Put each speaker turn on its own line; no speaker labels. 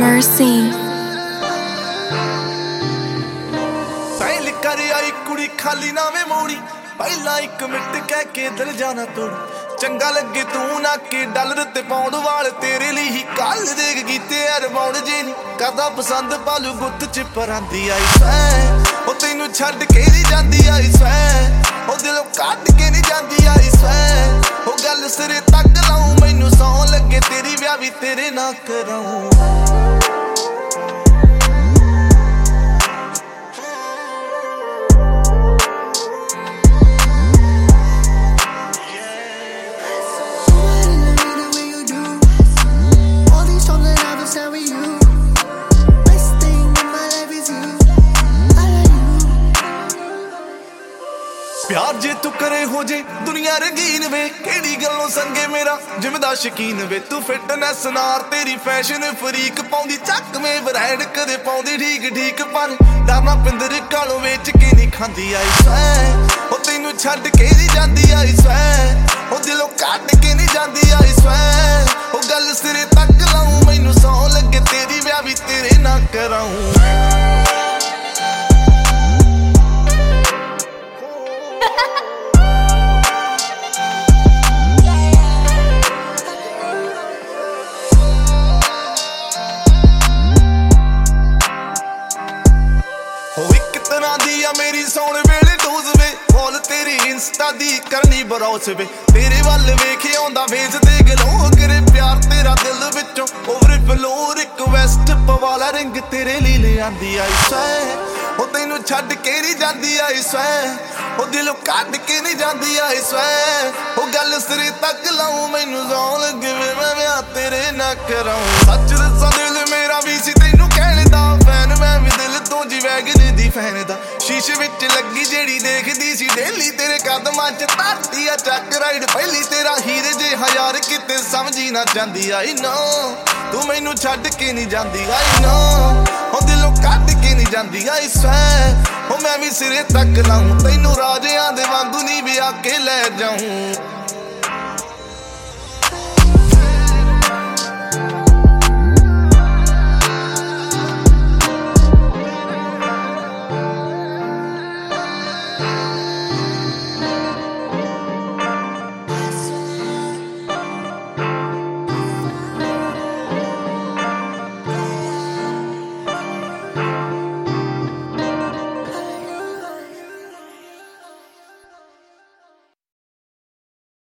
Mercy.
पहल कर आई कुड़ी खाली ना वे मोड़ी पहला एक मिनट कह के दिल जाना तोड़ी चंगा लगे तू ना के डॉलर ते पाउंड वाल तेरे लिए ही कल देख कीते यार बाउंड जे नहीं करदा पसंद पालू गुत्त च परांदी आई सै ओ तैनू छड्ड के नहीं जांदी आई सै ओ दिलों कट के नहीं जांदी आई सै ओ गल सिरे तक लाऊं मैनू सौ लगे तेरी ब्याह भी तेरे ना कराऊं प्यार जे तू करे हो जे दुनिया रंगीन वे केड़ी गल्लों संगे मेरा जिम दा शकीन वे तू फिटनेस नार तेरी फैशन फ्रीक पाउंदी चक में ब्रांड कदे पाउंदी ठीक ठीक पर दाना पिंदर कालों वेच के नहीं खांदी आई सै ओ तैनू छड्ड के नहीं जांदी आई सै ओ दिलों कट के नहीं जांदी आई सै ओ गल सिरे तक लाऊं मैनू सौ लगे तेरी ब्याह भी तेरे ना कराऊं मेरी सोने वेले डोज वे बोल तेरी इंस्टा दी करनी बरौस वे तेरे वल वेखे आंदा वेज दे गलो करे प्यार तेरा दिल विचों ओवरफ्लो रिक्वेस्ट पवाला रिंग तेरे लिए ले आंदी आई सै ओ तैनू छड्ड के नहीं जांदी आई सै ओ दिलों कट के नहीं जांदी आई सै ओ गल सिरे तक लाऊं मैनू सौ लगे वे मैं ब्याह तेरे ना कराऊं सच दस्सां दिल मेरा भी सी तैनू कहण दा फैन मैं भी दिल तो जी वैगन दी फैन दा शीशे विच लगी जेड़ी देखदी सी डेली तेरे कदमां च धरती आ चक राइड पहली तेरा हीरे जे हजार किते समझी ना जांदी आई नो तू मैनू छड्ड के नहीं जांदी आई नो ओ दिलों कट के नहीं जांदी आई सै ओ मैं भी सिरे तक लाऊं तैनू राजियां दे वांगू नहीं भी आके ले जाऊं